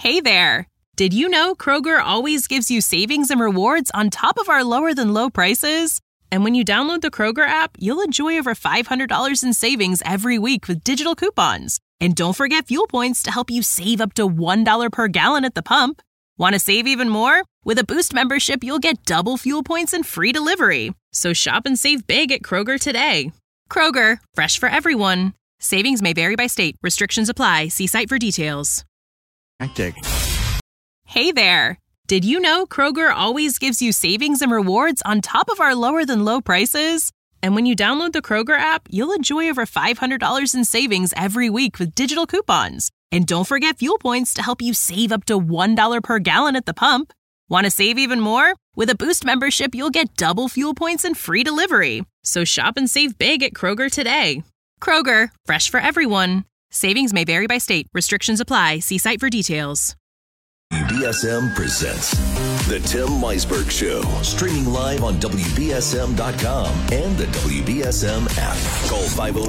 Hey there! Did you know Kroger always gives you savings and rewards on top of our lower-than-low prices? And when you download the Kroger app, you'll enjoy over $500 in savings every week with digital coupons. And don't forget fuel points to help you save up to $1 per gallon at the pump. Want to save even more? With a Boost membership, you'll get double fuel points and free delivery. So shop and save big at Kroger today. Kroger, fresh for everyone. Savings may vary by state. Restrictions apply. See site for details. Hey there! Did you know Kroger always gives you savings and rewards on top of our lower-than-low prices? And when you download the Kroger app, you'll enjoy over $500 in savings every week with digital coupons. And don't forget fuel points to help you save up to $1 per gallon at the pump. Want to save even more? With a Boost membership, you'll get double fuel points and free delivery. So shop and save big at Kroger today. Kroger, fresh for everyone. Savings may vary by state. Restrictions apply. See site for details. WBSM presents The Tim Weisberg Show, streaming live on WBSM.com and the WBSM app. Call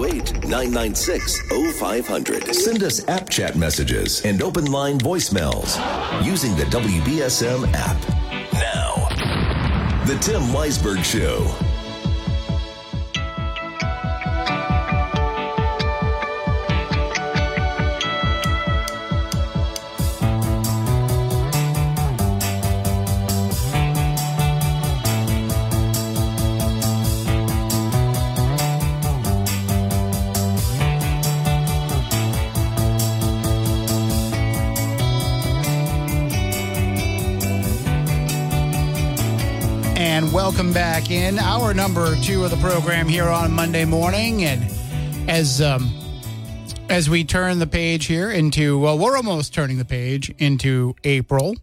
508-996-0500. Send us app chat messages and open line voicemails using the WBSM app. Now, The Tim Weisberg Show. Welcome back in hour number 2 of the program here on Monday morning. And as we turn the page here into, well, we're almost turning the page into April.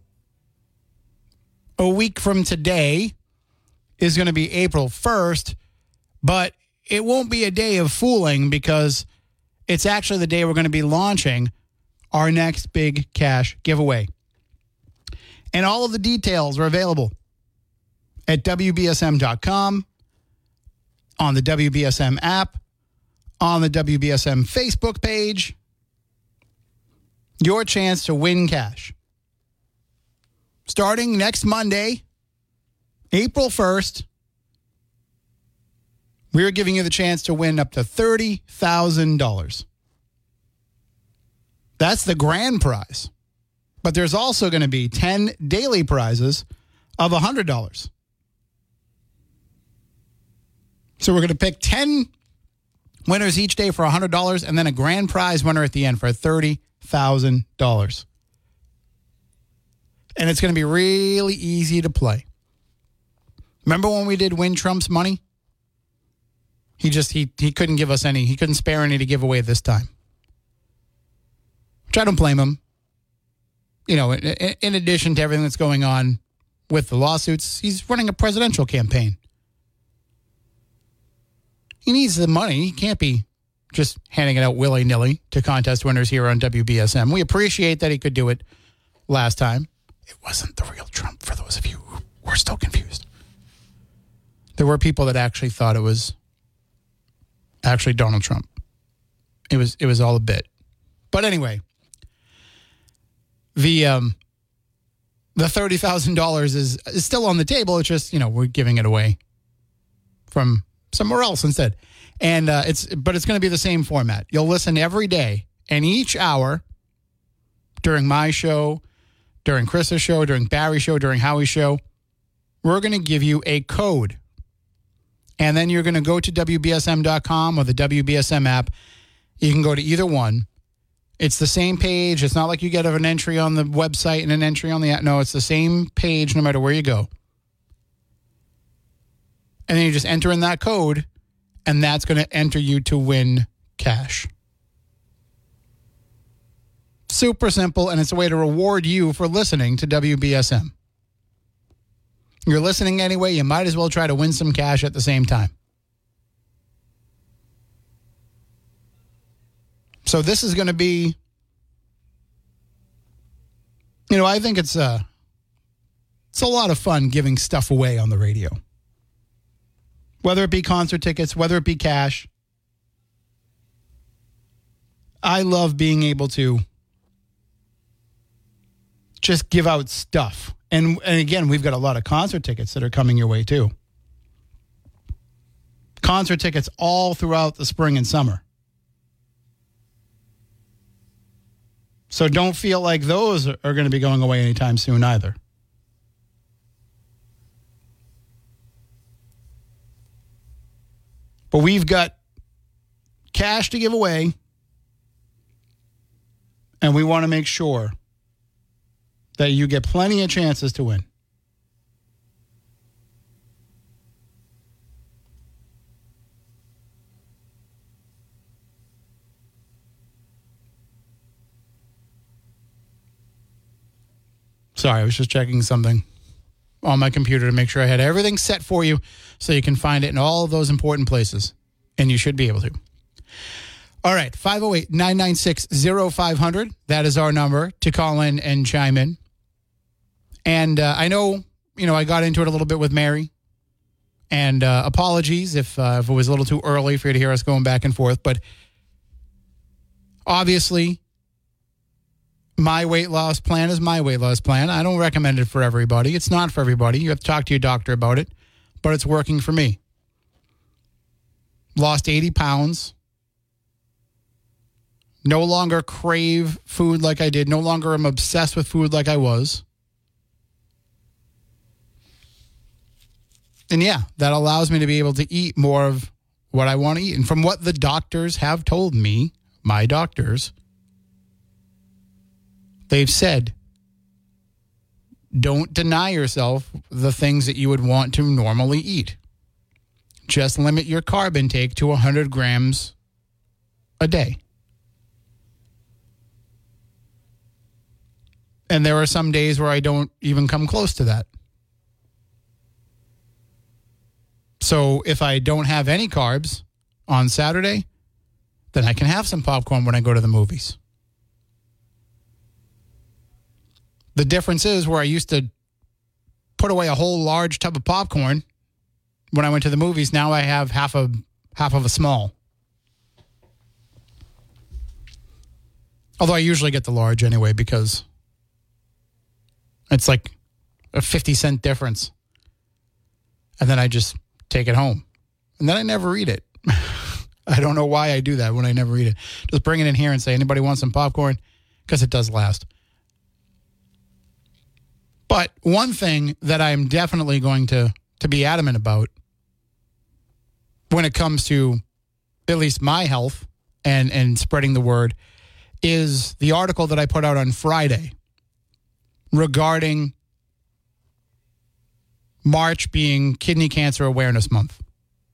A week from today is going to be April 1st, but it won't be a day of fooling because it's actually the day we're going to be launching our next big cash giveaway. And all of the details are available at WBSM.com, on the WBSM app, on the WBSM Facebook page. Your chance to win cash. Starting next Monday, April 1st, we're giving you the chance to win up to $30,000. That's the grand prize. But there's also going to be 10 daily prizes of $100. So we're going to pick 10 winners each day for $100 and then a grand prize winner at the end for $30,000. And it's going to be really easy to play. Remember when we did Win Trump's Money? He couldn't give us any. He couldn't spare any to give away this time. Which I don't blame him. You know, in addition to everything that's going on with the lawsuits, he's running a presidential campaign. He needs the money. He can't be just handing it out willy-nilly to contest winners here on WBSM. We appreciate that he could do it last time. It wasn't the real Trump, for those of you who were still confused. There were people that actually thought it was actually Donald Trump. It was all a bit. But anyway, the $30,000 is still on the table. It's just, we're giving it away from somewhere else instead. And it's going to be the same format. You'll listen every day, and each hour during my show, during Chris's show, during Barry's show, during Howie's show, we're going to give you a code. And then you're going to go to WBSM.com or the WBSM app. You can go to either one. It's the same page. It's not like you get an entry on the website and an entry on the app. No, it's the same page no matter where you go. And then you just enter in that code, and that's going to enter you to win cash. Super simple, and it's a way to reward you for listening to WBSM. You're listening anyway, you might as well try to win some cash at the same time. So this is going to be, I think it's a lot of fun giving stuff away on the radio. Whether it be concert tickets, whether it be cash. I love being able to just give out stuff. And again, we've got a lot of concert tickets that are coming your way too. Concert tickets all throughout the spring and summer. So don't feel like those are going to be going away anytime soon either. But we've got cash to give away, and we want to make sure that you get plenty of chances to win. Sorry, I was just checking something on my computer to make sure I had everything set for you so you can find it in all of those important places, and you should be able to. All right, 508-996-0500. That is our number to call in and chime in. And I know, I got into it a little bit with Mary, and apologies if it was a little too early for you to hear us going back and forth, but obviously, my weight loss plan is my weight loss plan. I don't recommend it for everybody. It's not for everybody. You have to talk to your doctor about it, but it's working for me. Lost 80 pounds. No longer crave food like I did. No longer am obsessed with food like I was. And yeah, that allows me to be able to eat more of what I want to eat. And from what the doctors have told me, my doctors, they've said, don't deny yourself the things that you would want to normally eat. Just limit your carb intake to 100 grams a day. And there are some days where I don't even come close to that. So if I don't have any carbs on Saturday, then I can have some popcorn when I go to the movies. The difference is where I used to put away a whole large tub of popcorn when I went to the movies, now I have half of a small. Although I usually get the large anyway because it's like a 50-cent difference. And then I just take it home. And then I never eat it. I don't know why I do that when I never eat it. Just bring it in here and say, anybody want some popcorn? Because it does last. But one thing that I'm definitely going to be adamant about when it comes to at least my health and spreading the word is the article that I put out on Friday regarding March being Kidney Cancer Awareness Month.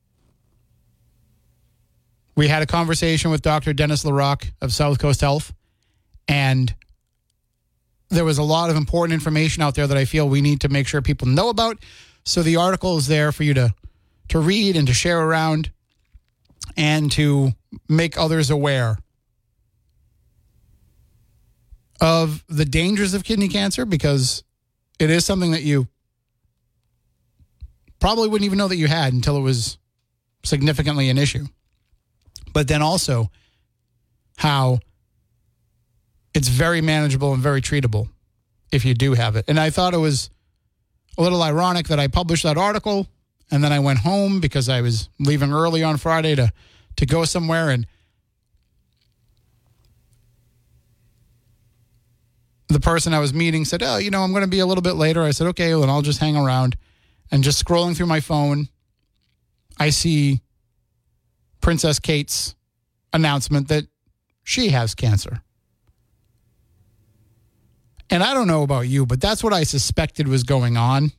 We had a conversation with Dr. Dennis LaRocque of South Coast Health, and there was a lot of important information out there that I feel we need to make sure people know about. So the article is there for you to read and to share around and to make others aware of the dangers of kidney cancer, because it is something that you probably wouldn't even know that you had until it was significantly an issue. But then also how it's very manageable and very treatable if you do have it. And I thought it was a little ironic that I published that article and then I went home because I was leaving early on Friday to go somewhere, and the person I was meeting said, oh, I'm going to be a little bit later. I said, okay, well, then I'll just hang around. And just scrolling through my phone, I see Princess Kate's announcement that she has cancer. And I don't know about you, but that's what I suspected was going on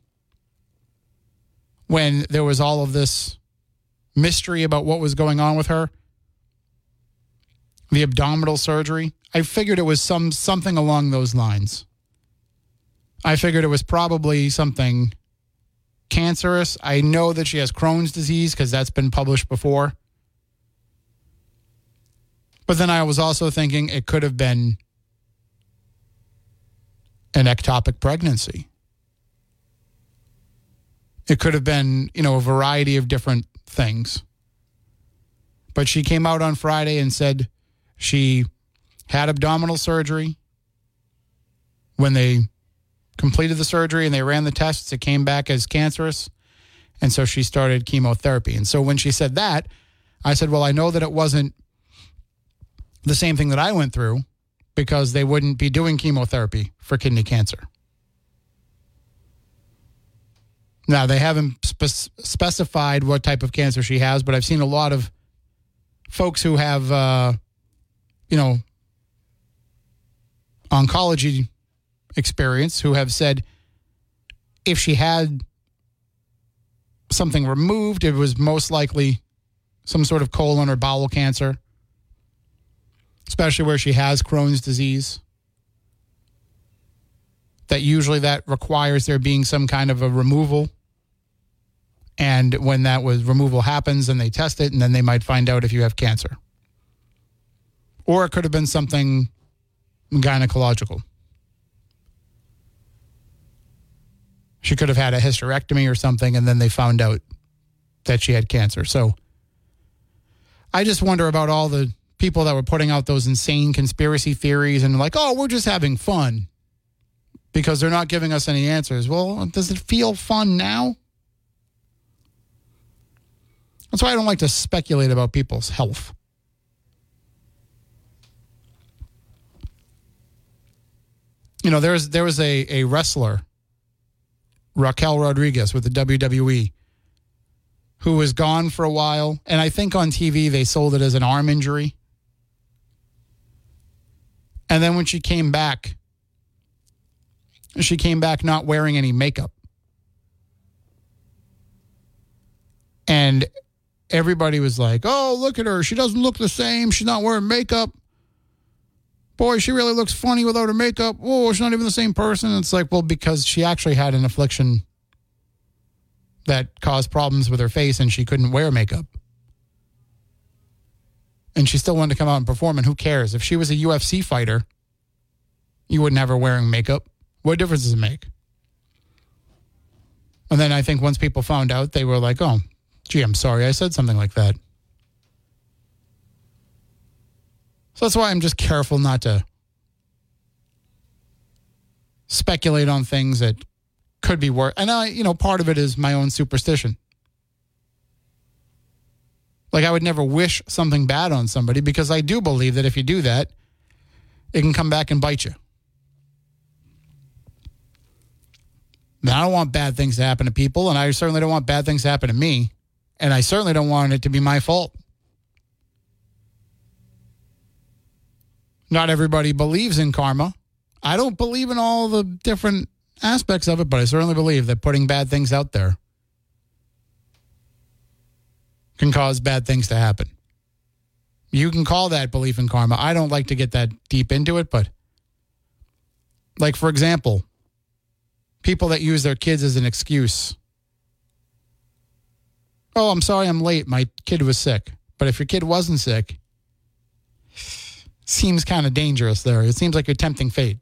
when there was all of this mystery about what was going on with her. The abdominal surgery. I figured it was something along those lines. I figured it was probably something cancerous. I know that she has Crohn's disease because that's been published before. But then I was also thinking it could have been an ectopic pregnancy. It could have been, a variety of different things. But she came out on Friday and said she had abdominal surgery when they completed the surgery and they ran the tests. It came back as cancerous. And so she started chemotherapy. And so when she said that, I said, well, I know that it wasn't the same thing that I went through because they wouldn't be doing chemotherapy for kidney cancer. Now, they haven't specified what type of cancer she has, but I've seen a lot of folks who have, oncology experience who have said if she had something removed, it was most likely some sort of colon or bowel cancer, especially where she has Crohn's disease. That usually that requires there being some kind of a removal. And when that removal happens, then they test it, and then they might find out if you have cancer. Or it could have been something gynecological. She could have had a hysterectomy or something, and then they found out that she had cancer. So I just wonder about all the people that were putting out those insane conspiracy theories and like, oh, we're just having fun because they're not giving us any answers. Well, does it feel fun now? That's why I don't like to speculate about people's health. You know, there was a wrestler, Raquel Rodriguez with the WWE, who was gone for a while. And I think on TV they sold it as an arm injury. And then when she came back not wearing any makeup. And everybody was like, oh, look at her. She doesn't look the same. She's not wearing makeup. Boy, she really looks funny without her makeup. Oh, she's not even the same person. It's like, well, because she actually had an affliction that caused problems with her face and she couldn't wear makeup. And she still wanted to come out and perform, and who cares? If she was a UFC fighter, you wouldn't have her wearing makeup. What difference does it make? And then I think once people found out, they were like, oh, gee, I'm sorry I said something like that. So that's why I'm just careful not to speculate on things that could be worse. And part of it is my own superstition. Like I would never wish something bad on somebody because I do believe that if you do that, it can come back and bite you. Now, I don't want bad things to happen to people, and I certainly don't want bad things to happen to me, and I certainly don't want it to be my fault. Not everybody believes in karma. I don't believe in all the different aspects of it, but I certainly believe that putting bad things out there can cause bad things to happen. You can call that belief in karma. I don't like to get that deep into it, but like, for example, people that use their kids as an excuse. Oh, I'm sorry I'm late. My kid was sick. But if your kid wasn't sick, seems kind of dangerous there. It seems like you're tempting fate.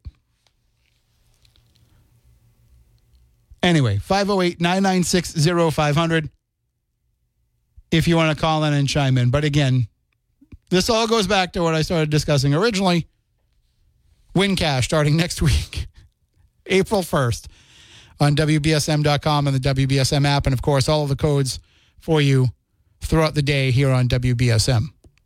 Anyway, 508-996-0500 if you want to call in and chime in. But again, this all goes back to what I started discussing originally. Win cash starting next week, April 1st, on WBSM.com and the WBSM app. And, of course, all of the codes for you throughout the day here on WBSM.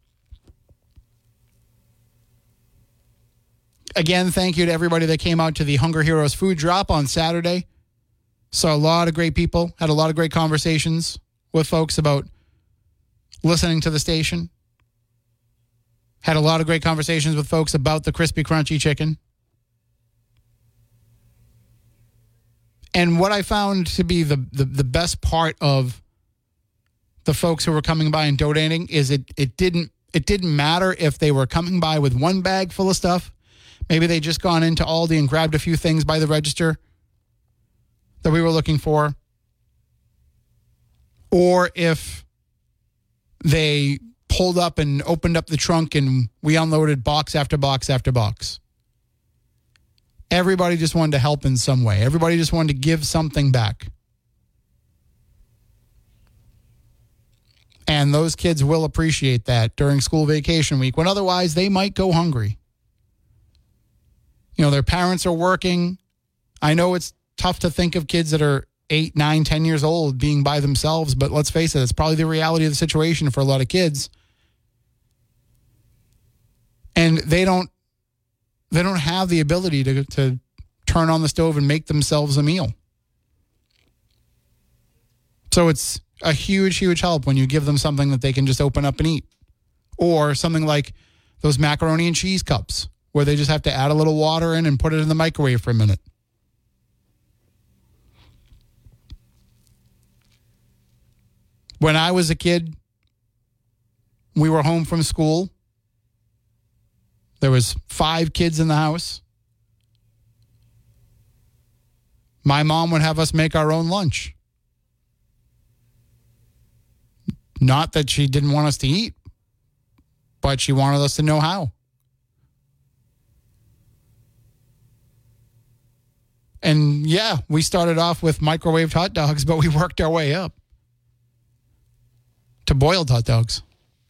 Again, thank you to everybody that came out to the Hunger Heroes food drop on Saturday. Saw a lot of great people, had a lot of great conversations with folks about listening to the station. Had a lot of great conversations with folks about the crispy, crunchy chicken. And what I found to be the best part of the folks who were coming by and donating is it didn't matter if they were coming by with one bag full of stuff. Maybe they just gone into Aldi and grabbed a few things by the register that we were looking for. Or if they pulled up and opened up the trunk and we unloaded box after box after box. Everybody just wanted to help in some way. Everybody just wanted to give something back. And those kids will appreciate that during school vacation week when otherwise they might go hungry. You know, their parents are working. I know it's tough to think of kids that are 8, 9, 10 years old being by themselves, but let's face it, it's probably the reality of the situation for a lot of kids. And they don't have the ability to turn on the stove and make themselves a meal. So it's a huge, huge help when you give them something that they can just open up and eat. Or something like those macaroni and cheese cups, where they just have to add a little water in and put it in the microwave for a minute. When I was a kid, we were home from school. There was 5 kids in the house. My mom would have us make our own lunch. Not that she didn't want us to eat, but she wanted us to know how. And yeah, we started off with microwaved hot dogs, but we worked our way up to boiled hot dogs.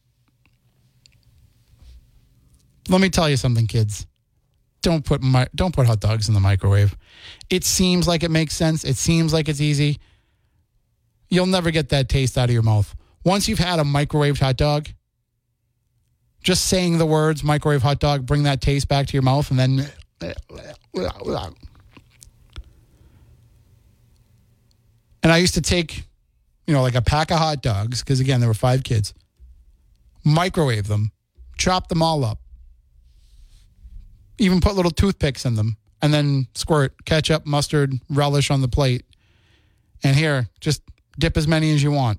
Let me tell you something, kids. Don't put hot dogs in the microwave. It seems like it makes sense. It seems like it's easy. You'll never get that taste out of your mouth. Once you've had a microwaved hot dog, just saying the words microwave hot dog, bring that taste back to your mouth, and then and I used to take, like a pack of hot dogs, because again, there were 5 kids, microwave them, chop them all up, even put little toothpicks in them, and then squirt ketchup, mustard, relish on the plate. And here, just dip as many as you want.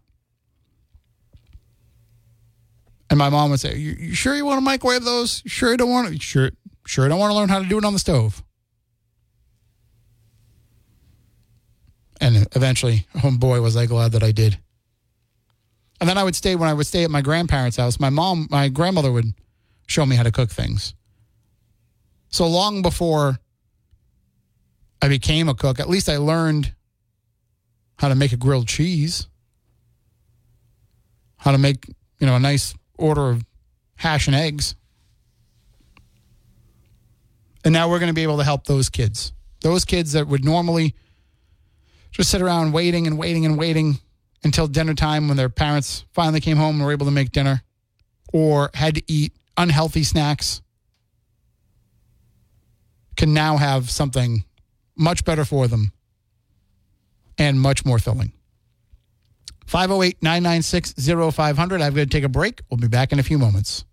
And my mom would say, you sure you want to microwave those? Sure you don't want to? Sure you don't want to learn how to do it on the stove? And eventually, oh boy, was I glad that I did. And then when I would stay at my grandparents' house, my grandmother would show me how to cook things. So long before I became a cook, at least I learned how to make a grilled cheese, how to make, a nice order of hash and eggs. And now we're going to be able to help those kids that would normally just sit around waiting until dinner time when their parents finally came home and were able to make dinner, or had to eat unhealthy snacks, can now have something much better for them and much more filling. 508-996-0500. I'm going to take a break. We'll be back in a few moments.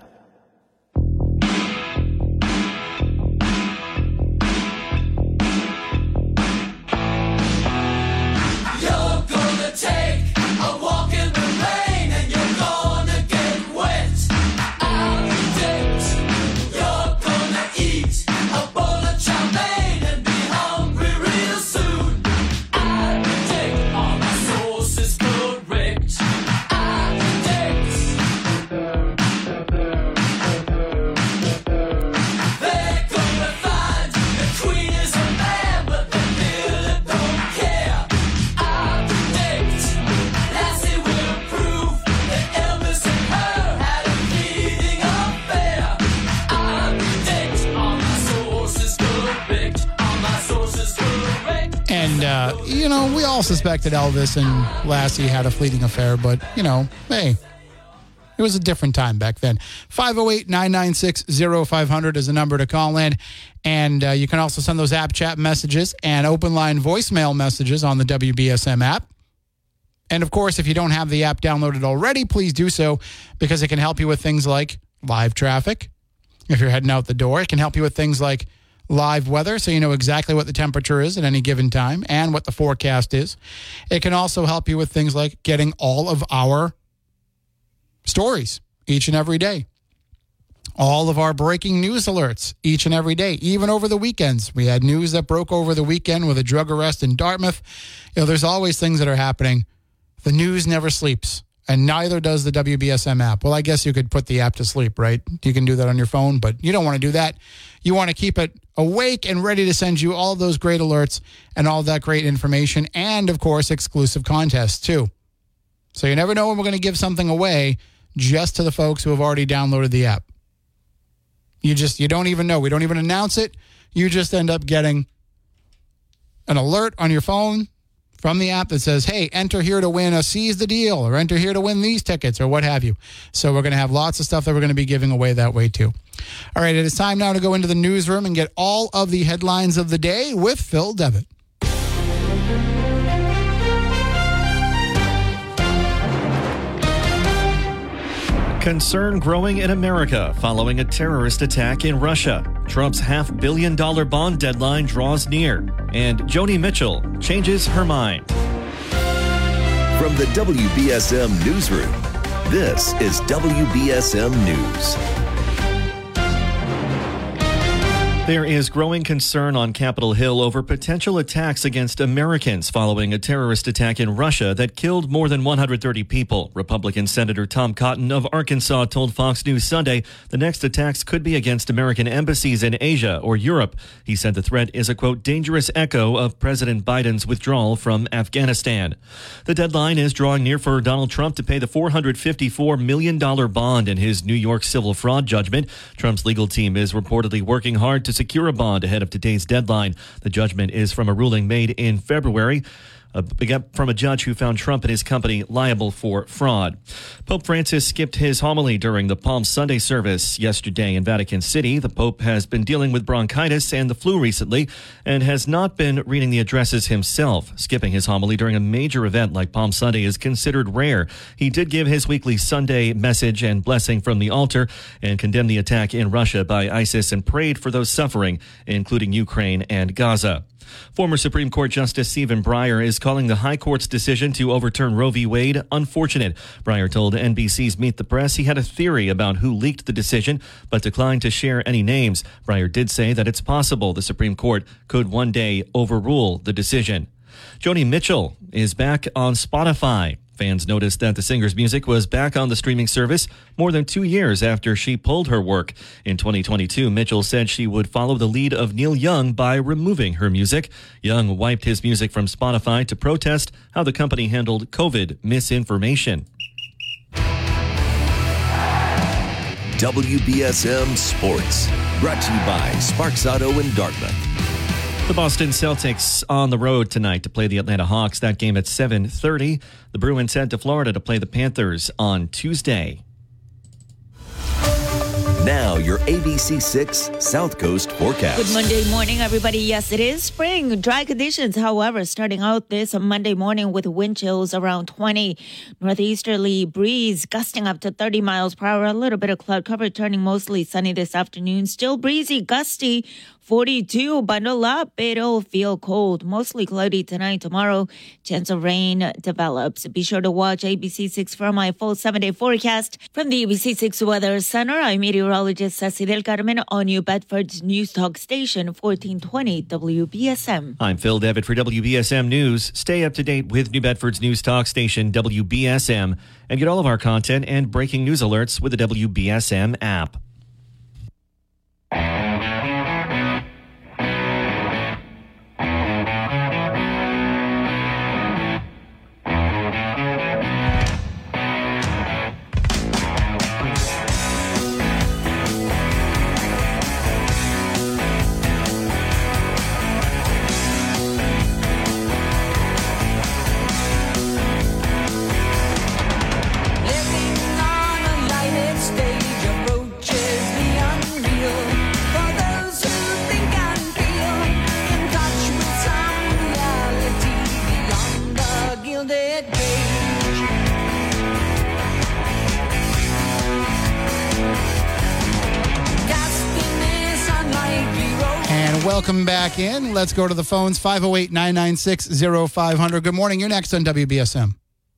We all suspected Elvis and Lassie had a fleeting affair, but, hey, it was a different time back then. 508-996-0500 is the number to call in. And you can also send those app chat messages and open line voicemail messages on the WBSM app. And, of course, if you don't have the app downloaded already, please do so, because it can help you with things like live traffic. If you're heading out the door, it can help you with things like live weather, so you know exactly what the temperature is at any given time and what the forecast is. It can also help you with things like getting all of our stories each and every day. All of our breaking news alerts each and every day, even over the weekends. We had news that broke over the weekend with a drug arrest in Dartmouth. There's always things that are happening. The news never sleeps, and neither does the WBSM app. Well, I guess you could put the app to sleep, right? You can do that on your phone, but you don't want to do that. You want to keep it awake and ready to send you all of those great alerts and all that great information, and, of course, exclusive contests, too. So you never know when we're going to give something away just to the folks who have already downloaded the app. You don't even know. We don't even announce it. You just end up getting an alert on your phone from the app that says, hey, enter here to win a Seize the Deal, or enter here to win these tickets, or what have you. So we're going to have lots of stuff that we're going to be giving away that way too. All right, it is time now to go into the newsroom and get all of the headlines of the day with Phil Devitt. Concern growing in America following a terrorist attack in Russia. Trump's $500 million bond deadline draws near. And Joni Mitchell changes her mind. From the WBSM Newsroom, this is WBSM News. There is growing concern on Capitol Hill over potential attacks against Americans following a terrorist attack in Russia that killed more than 130 people. Republican Senator Tom Cotton of Arkansas told Fox News Sunday the next attacks could be against American embassies in Asia or Europe. He said the threat is a, quote, dangerous echo of President Biden's withdrawal from Afghanistan. The deadline is drawing near for Donald Trump to pay the $454 million bond in his New York civil fraud judgment. Trump's legal team is reportedly working hard to secure a bond ahead of today's deadline. The judgment is from a ruling made in February from a judge who found Trump and his company liable for fraud. Pope Francis skipped his homily during the Palm Sunday service yesterday in Vatican City. The Pope has been dealing with bronchitis and the flu recently and has not been reading the addresses himself. Skipping his homily during a major event like Palm Sunday is considered rare. He did give his weekly Sunday message and blessing from the altar and condemned the attack in Russia by ISIS and prayed for those suffering, including Ukraine and Gaza. Former Supreme Court Justice Stephen Breyer is calling the High Court's decision to overturn Roe v. Wade unfortunate. Breyer told NBC's Meet the Press he had a theory about who leaked the decision, but declined to share any names. Breyer did say that it's possible the Supreme Court could one day overrule the decision. Joni Mitchell is back on Spotify. Fans noticed that the singer's music was back on the streaming service more than 2 years after she pulled her work. In 2022, Mitchell said she would follow the lead of Neil Young by removing her music. Young wiped his music from Spotify to protest how the company handled COVID misinformation. WBSM Sports, brought to you by Sparks Auto in Dartmouth. The Boston Celtics on the road tonight to play the Atlanta Hawks. That game at 7:30. The Bruins head to Florida to play the Panthers on Tuesday. Now, your ABC6 South Coast forecast. Good Monday morning, everybody. Yes, it is spring. Dry conditions, however, starting out this Monday morning with wind chills around 20. Northeasterly breeze gusting up to 30 miles per hour. A little bit of cloud cover, turning mostly sunny this afternoon. Still breezy, gusty. 42, bundle up, it'll feel cold. Mostly cloudy tonight, tomorrow. Chance of rain develops. Be sure to watch ABC6 for my full 7-day forecast. From the ABC6 Weather Center, I'm meteorologist Ceci Del Carmen on New Bedford's News Talk Station, 1420 WBSM. I'm Phil Devitt for WBSM News. Stay up to date with New Bedford's News Talk Station, WBSM, and get all of our content and breaking news alerts with the WBSM app. Welcome back in. Let's go to the phones. 508-996-0500. Good morning. You're next on WBSM.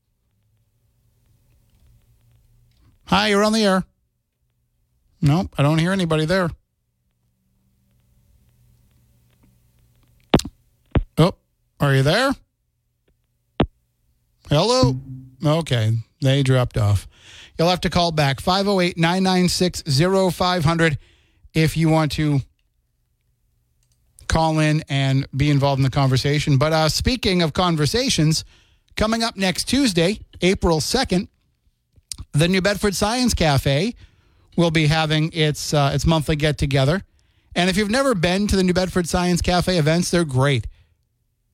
Hi, you're on the air. Nope, I don't hear anybody there. Oh, are you there? Hello? Okay, they dropped off. You'll have to call back. 508-996-0500 if you want to call in and be involved in the conversation. But speaking of conversations, coming up next Tuesday, April 2nd, the New Bedford Science Cafe will be having its monthly get-together. And if you've never been to the New Bedford Science Cafe events, they're great.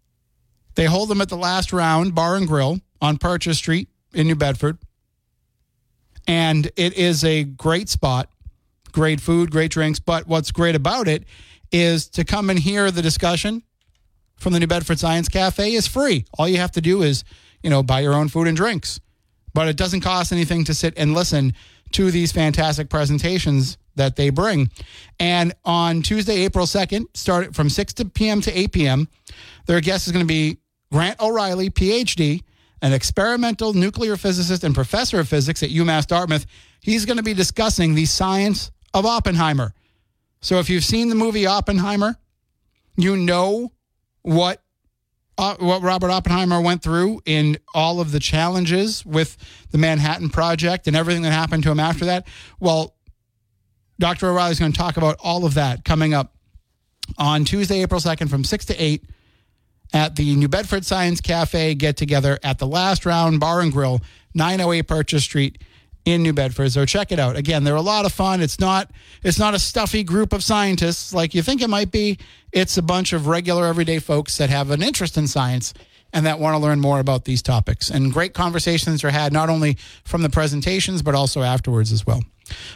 They hold them at the Last Round Bar and Grill on Purchase Street in New Bedford. And it is a great spot, great food, great drinks. But what's great about it is to come and hear the discussion from the New Bedford Science Cafe is free. All you have to do is, buy your own food and drinks. But it doesn't cost anything to sit and listen to these fantastic presentations that they bring. And on Tuesday, April 2nd, start from 6 p.m. to 8 p.m., their guest is going to be Grant O'Reilly, Ph.D., an experimental nuclear physicist and professor of physics at UMass Dartmouth. He's going to be discussing the science of Oppenheimer. So if you've seen the movie Oppenheimer, you know what Robert Oppenheimer went through in all of the challenges with the Manhattan Project and everything that happened to him after that. Well, Dr. O'Reilly is going to talk about all of that coming up on Tuesday, April 2nd from 6 to 8 at the New Bedford Science Cafe get-together at the Last Round Bar and Grill, 908 Purchase Street in New Bedford. So check it out. Again, they're a lot of fun. It's not a stuffy group of scientists like you think it might be. It's a bunch of regular, everyday folks that have an interest in science and that want to learn more about these topics. And great conversations are had not only from the presentations, but also afterwards as well.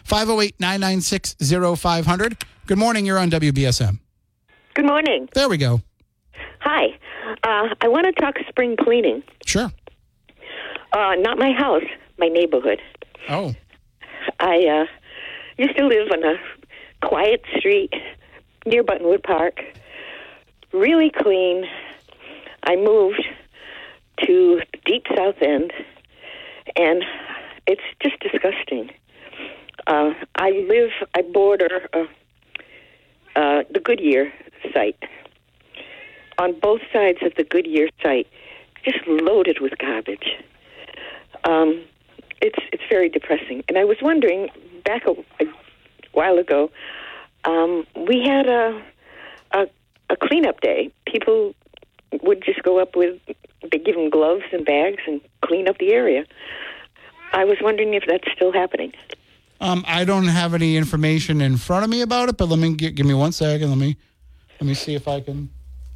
508-996-0500. Good morning. You're on WBSM. Good morning. There we go. Hi. I want to talk spring cleaning. Sure. Not my house, my neighborhood. Oh. I used to live on a quiet street near Buttonwood Park. Really clean. I moved to the deep South End, and it's just disgusting. I border the Goodyear site. On both sides of the Goodyear site, just loaded with garbage. It's very depressing. And I was wondering, back a while ago, we had a cleanup day. People would just go up they give them gloves and bags and clean up the area. I was wondering if that's still happening. I don't have any information in front of me about it, but let me give me 1 second. Let me see if I can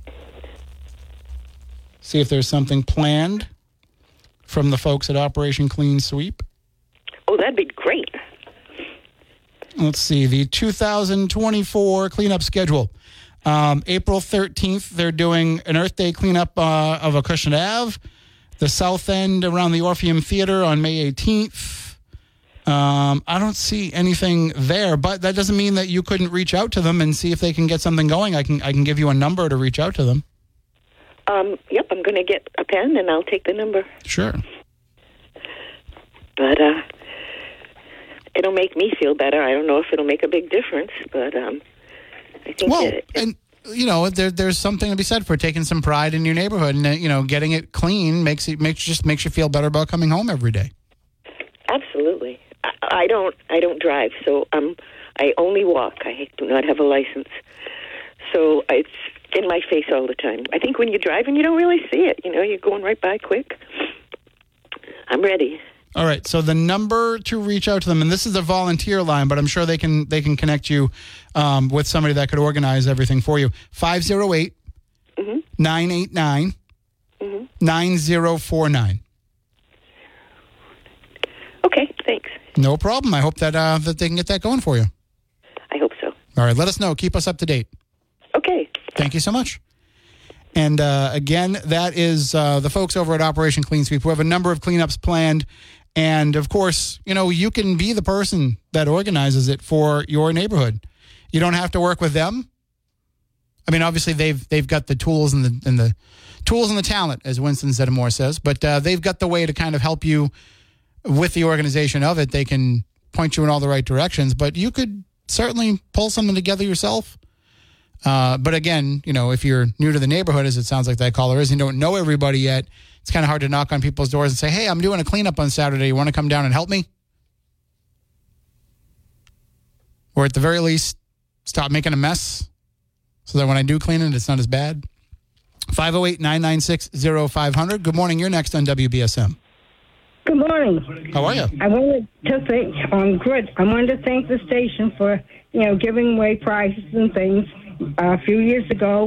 see if there's something planned from the folks at Operation Clean Sweep. Oh, that'd be great. Let's see, the 2024 cleanup schedule. April 13th, they're doing an Earth Day cleanup of Acushnet Ave, the South End around the Orpheum Theater on May 18th. I don't see anything there, but that doesn't mean that you couldn't reach out to them and see if they can get something going. I can give you a number to reach out to them. Yep, I'm going to get a pen and I'll take the number. Sure. But it'll make me feel better. I don't know if it'll make a big difference, but I think there's something to be said for taking some pride in your neighborhood, and getting it clean makes you feel better about coming home every day. Absolutely. I don't drive, so I only walk. I do not have a license, so it's in my face all the time. I think when you're driving, you don't really see it. You're going right by quick. I'm ready. All right. So the number to reach out to them, and this is a volunteer line, but I'm sure they can connect you with somebody that could organize everything for you. 508 989 9049. Okay. Thanks. No problem. I hope that they can get that going for you. I hope so. All right. Let us know. Keep us up to date. Okay. Thank you so much. And again, that is the folks over at Operation Clean Sweep who have a number of cleanups planned. And of course, you can be the person that organizes it for your neighborhood. You don't have to work with them. I mean, obviously they've got the tools and the tools and the talent, as Winston Zeddemore says, but they've got the way to kind of help you with the organization of it. They can point you in all the right directions, but you could certainly pull something together yourself. But again, if you're new to the neighborhood, as it sounds like that caller is, and you don't know everybody yet, it's kind of hard to knock on people's doors and say, hey, I'm doing a cleanup on Saturday. You want to come down and help me? Or at the very least, stop making a mess so that when I do clean it, it's not as bad. 508-996-0500. Good morning. You're next on WBSM. Good morning. How are you? I wanted to thank, good. I wanted to thank the station for, giving away prizes and things. A few years ago,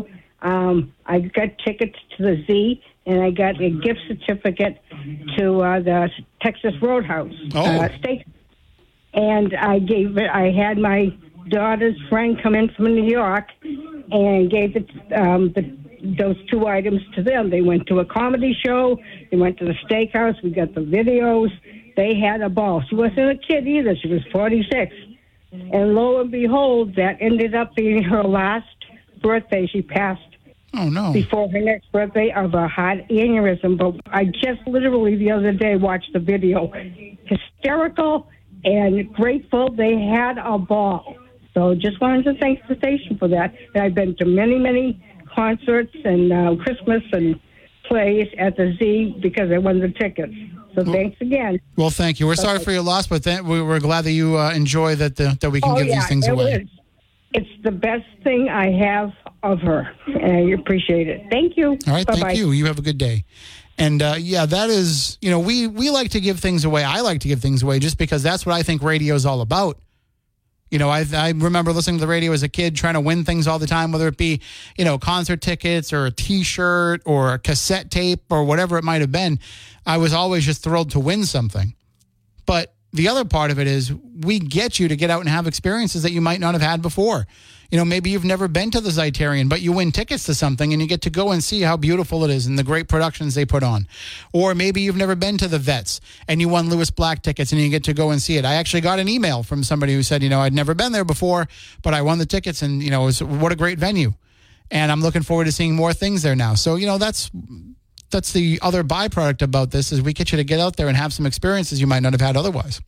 I got tickets to the Z, and I got a gift certificate to the Texas Roadhouse steak. And I had my daughter's friend come in from New York and gave those 2 items to them. They went to a comedy show. They went to the steakhouse. We got the videos. They had a ball. She wasn't a kid either. She was 46. And lo and behold, that ended up being her last birthday. She passed before her next birthday of a heart aneurysm. But I just literally the other day watched the video. Hysterical and grateful. They had a ball. So just wanted to thank the station for that. And I've been to many, many concerts and Christmas and plays at the Z because I won the tickets. So thanks again. Well, thank you. We're sorry for your loss, but we're glad that you enjoy that we can give these things away. It's the best thing I have of her, and I appreciate it. Thank you. All right, Bye-bye. Thank you. You have a good day. And, that is, we like to give things away. I like to give things away just because that's what I think radio is all about. I remember listening to the radio as a kid, trying to win things all the time, whether it be, concert tickets or a T-shirt or a cassette tape or whatever it might have been. I was always just thrilled to win something. But the other part of it is we get you to get out and have experiences that you might not have had before. Maybe you've never been to the Zeitarian, but you win tickets to something and you get to go and see how beautiful it is and the great productions they put on. Or maybe you've never been to the Vets and you won Lewis Black tickets and you get to go and see it. I actually got an email from somebody who said, I'd never been there before, but I won the tickets and, it was, what a great venue. And I'm looking forward to seeing more things there now. So, that's the other byproduct about this is we get you to get out there and have some experiences you might not have had otherwise.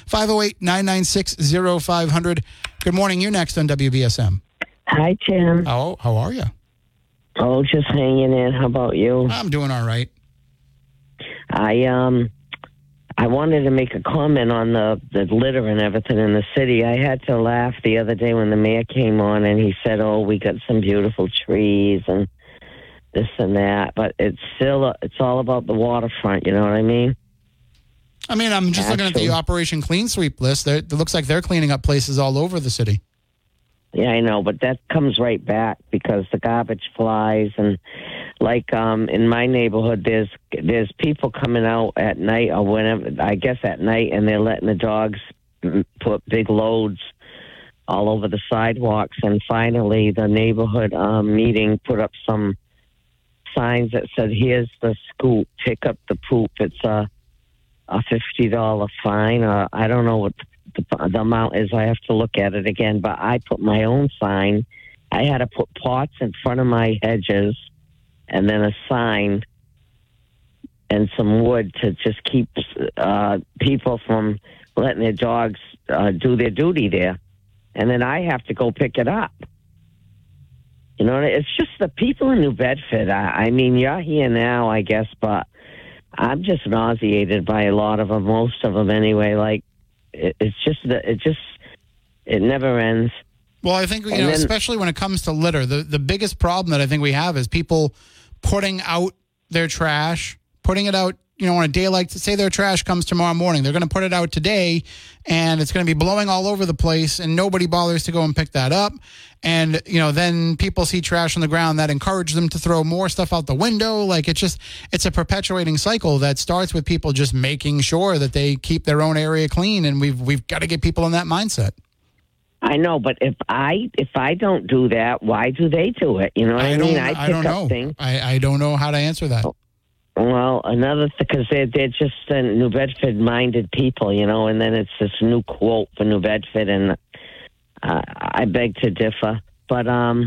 508-996-0500. Good morning. You're next on WBSM. Hi, Tim. How are you? Oh, just hanging in. How about you? I'm doing all right. I wanted to make a comment on the litter and everything in the city. I had to laugh the other day when the mayor came on and he said, we got some beautiful trees and this and that, but it's all about the waterfront, you know what I mean? I'm just looking at the Operation Clean Sweep list. It looks like they're cleaning up places all over the city. Yeah, I know, but that comes right back because the garbage flies and like in my neighborhood there's people coming out at night or whenever, I guess at night, and they're letting the dogs put big loads all over the sidewalks, and finally the neighborhood meeting put up some signs that said, here's the scoop, pick up the poop. It's a $50 fine. I don't know what the amount is. I have to look at it again, but I put my own sign. I had to put pots in front of my hedges and then a sign and some wood to just keep people from letting their dogs do their duty there. And then I have to go pick it up. It's just the people in New Bedford. You're here now, I guess, but I'm just nauseated by a lot of them, most of them anyway. Like, it never ends. Well, I think, especially when it comes to litter, the biggest problem that I think we have is people putting out their trash, putting it out, on a day like, say their trash comes tomorrow morning. They're going to put it out today, and it's going to be blowing all over the place, and nobody bothers to go and pick that up. And, then people see trash on the ground that encourage them to throw more stuff out the window. Like, it's a perpetuating cycle that starts with people just making sure that they keep their own area clean, and we've got to get people in that mindset. I know, but if I don't do that, why do they do it? You know what I mean? I don't know. I don't know how to answer that. Well, because they're just New Bedford-minded people, and then it's this new quote for New Bedford, and I beg to differ. But I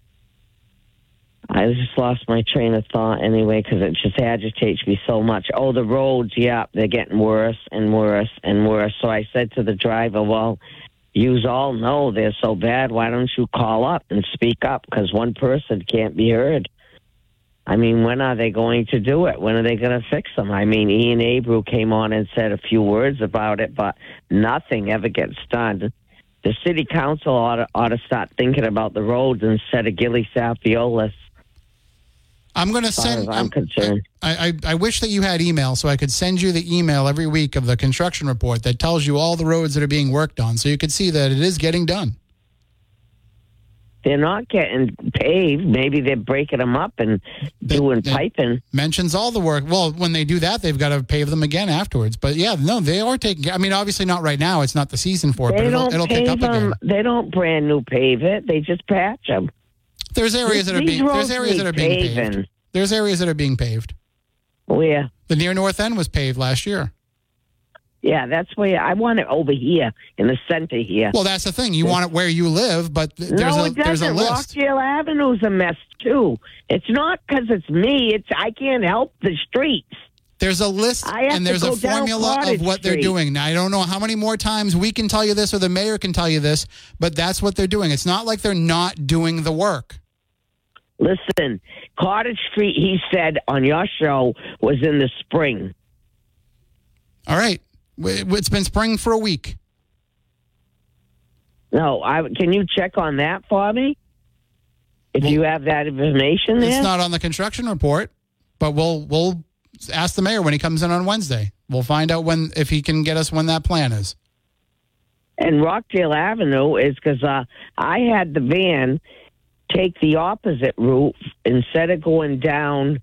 just lost my train of thought anyway because it just agitates me so much. Oh, the roads, yeah, they're getting worse and worse and worse. So I said to the driver, well, you all know they're so bad. Why don't you call up and speak up? Because one person can't be heard. When are they going to do it? When are they going to fix them? Ian Abreu came on and said a few words about it, but nothing ever gets done. The city council ought to start thinking about the roads instead of Gilly Sapiolus. I'm going to send. I'm concerned. I wish that you had email so I could send you the email every week of the construction report that tells you all the roads that are being worked on, so you could see that it is getting done. I know, but if I don't do that, why do they do it? You know what I mean? I pick up things. I'm going to send. I wish that you had email so I could send you the email every week of the construction report that tells you all the roads that are being worked on, so you could see that it is getting done. They're not getting paved. Maybe they're breaking them up and doing piping. Mentions all the work. Well, when they do that, they've got to pave them again afterwards. But yeah, no, they are taking. I mean, obviously not right now. It's not the season for it, but it'll pick up again. They don't brand new pave it. They just patch them. There's areas that are being paved. There's areas that are being paved. Where? The near north end was paved last year. Yeah, that's where I want it over here in the center here. Well, that's the thing. You want it where you live, but there's a list. Rockdale Avenue's a mess too. It's not because it's me. I can't help the streets. There's a list and there's a formula of what they're doing. Now, I don't know how many more times we can tell you this or the mayor can tell you this, but that's what they're doing. It's not like they're not doing the work. Listen, Cottage Street, he said on your show, was in the spring. All right. It's been spring for a week. No, can you check on that for me? If you have that information there? It's not on the construction report, but we'll ask the mayor when he comes in on Wednesday. We'll find out if he can get us when that plan is. And Rockdale Avenue is because I had the van take the opposite route instead of going down,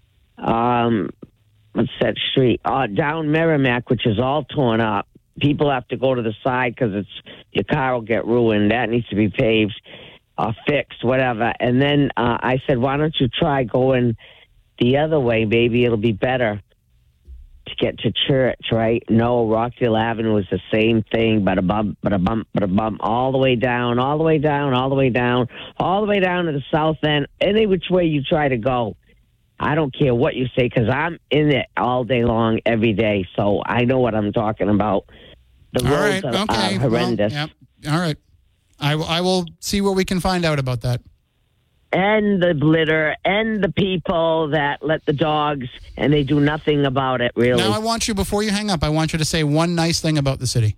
what's that street? Down Merrimack, which is all torn up. People have to go to the side because your car will get ruined. That needs to be paved or fixed, whatever. And then I said, why don't you try going the other way? Maybe it'll be better to get to church, right? No, Rockdale Avenue is the same thing, but a bump, all the way down, all the way down, all the way down, all the way down to the south end. Any which way you try to go. I don't care what you say because I'm in it all day long, every day. So I know what I'm talking about. The roads are horrendous. Well, yep. All right. I will see what we can find out about that. And the litter and the people that let the dogs and they do nothing about it, really. Now, I want you, before you hang up, I want you to say one nice thing about the city.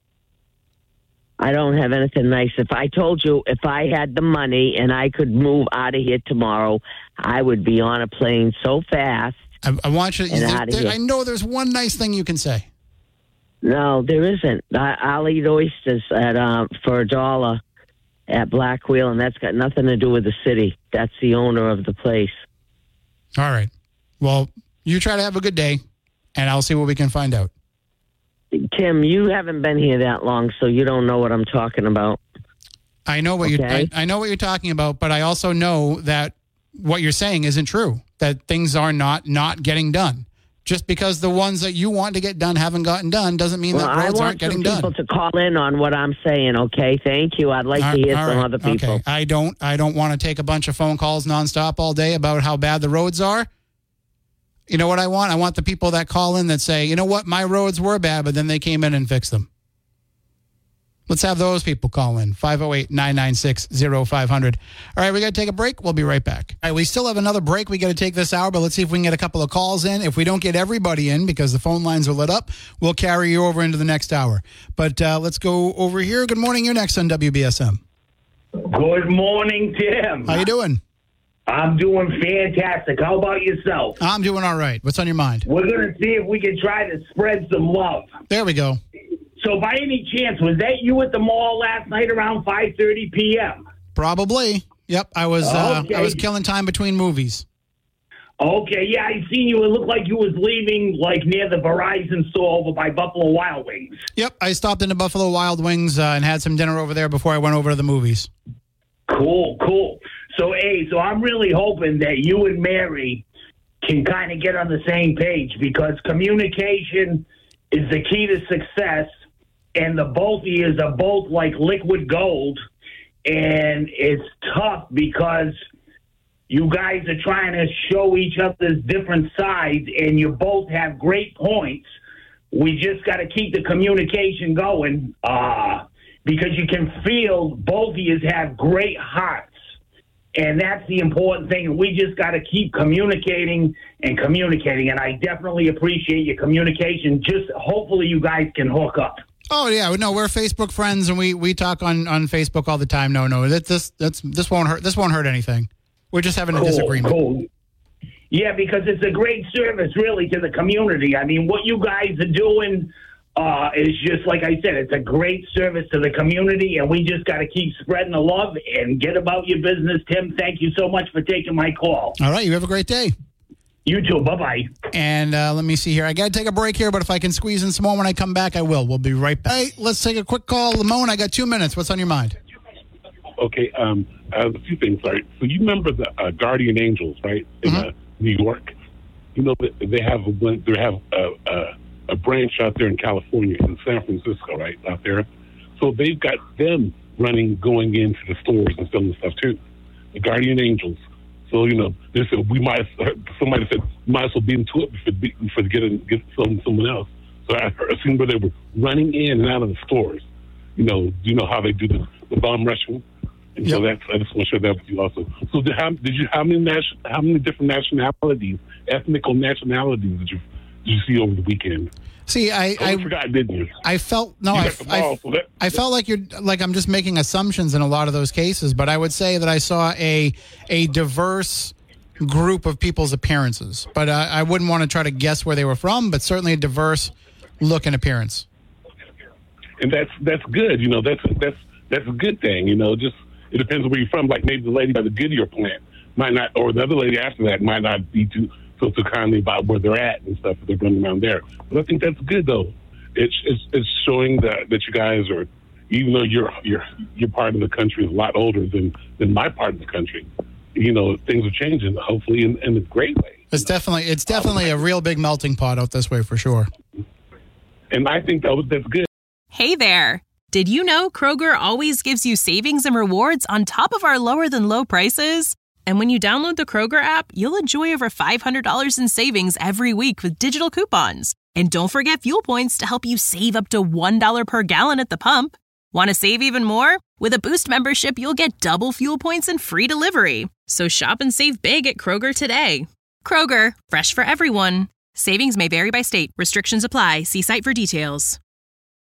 I don't have anything nice. If I told you if I had the money and I could move out of here tomorrow, I would be on a plane so fast. I want you to. I know there's one nice thing you can say. No, there isn't. I'll eat oysters for $1 at Black Wheel, and that's got nothing to do with the city. That's the owner of the place. All right. Well, you try to have a good day, and I'll see what we can find out. Tim, you haven't been here that long, so you don't know what I'm talking about. I know what I know what you're talking about, but I also know that what you're saying isn't true. That things are not getting done. Just because the ones that you want to get done haven't gotten done doesn't mean that roads aren't getting done. I want people to call in on what I'm saying. Okay, thank you. I'd like to hear from other people. Okay. I don't want to take a bunch of phone calls nonstop all day about how bad the roads are. You know what I want? I want the people that call in that say, you know what, my roads were bad, but then they came in and fixed them. Let's have those people call in. 508-996-0500. All right, we got to take a break. We'll be right back. All right, we still have another break we got to take this hour, but let's see if we can get a couple of calls in. If we don't get everybody in because the phone lines are lit up, we'll carry you over into the next hour. But let's go over here. Good morning. You're next on WBSM. Good morning, Tim. How you doing? I'm doing fantastic. How about yourself? I'm doing all right. What's on your mind? We're going to see if we can try to spread some love. There we go. So by any chance, was that you at the mall last night around 5:30 p.m.? Probably. Yep. I was killing time between movies. Okay, yeah, I seen you. It looked like you was leaving like near the Verizon store over by Buffalo Wild Wings. Yep. I stopped into Buffalo Wild Wings and had some dinner over there before I went over to the movies. Cool. So I'm really hoping that you and Mary can kind of get on the same page because communication is the key to success. And the both of you are both like liquid gold. And it's tough because you guys are trying to show each other's different sides, and you both have great points. We just got to keep the communication going because you can feel both of you have great hearts. And that's the important thing. We just got to keep communicating. And I definitely appreciate your communication. Just hopefully you guys can hook up. Oh yeah, no, we're Facebook friends and we talk on Facebook all the time. No, this won't hurt. This won't hurt anything. We're just having a disagreement. Cool. Yeah, because it's a great service really to the community. I mean, what you guys are doing is just, like I said, it's a great service to the community, and we just got to keep spreading the love and get about your business. Tim, thank you so much for taking my call. All right, you have a great day. You too. Bye-bye. And let me see here. I got to take a break here, but if I can squeeze in some more when I come back, I will. We'll be right back. Hey, let's take a quick call. Lamone, I got 2 minutes. What's on your mind? Okay, I have a few things. Sorry. So you remember the Guardian Angels, right, in New York? You know, they have a branch out there in California, in San Francisco, right, out there. So they've got them going into the stores and selling stuff, too. The Guardian Angels. So, you know, they said somebody said, might as well be into it before get something to someone else. So I seen where they were running in and out of the stores. You know how they do the bomb rushing? And so I just want to share that with you also. So how many different nationalities, ethnic nationalities did you see over the weekend? See, I forgot, didn't you? I felt I felt like I'm just making assumptions in a lot of those cases, but I would say that I saw a diverse group of people's appearances. But I wouldn't want to try to guess where they were from, but certainly a diverse look and appearance. And that's good. You know, that's a good thing. You know, just it depends on where you're from. Like maybe the lady by the Goodyear plant might not, or the other lady after that might not be too so kindly about where they're at and stuff if they're running around there. But I think that's good though. It's showing that you guys are, even though your part of the country is a lot older than my part of the country. You know, things are changing, hopefully in a great way. It's definitely a real big melting pot out this way for sure. And I think that's good. Hey there. Did you know Kroger always gives you savings and rewards on top of our lower than low prices? And when you download the Kroger app, you'll enjoy over $500 in savings every week with digital coupons. And don't forget fuel points to help you save up to $1 per gallon at the pump. Want to save even more? With a Boost membership, you'll get double fuel points and free delivery. So shop and save big at Kroger today. Kroger, fresh for everyone. Savings may vary by state. Restrictions apply. See site for details.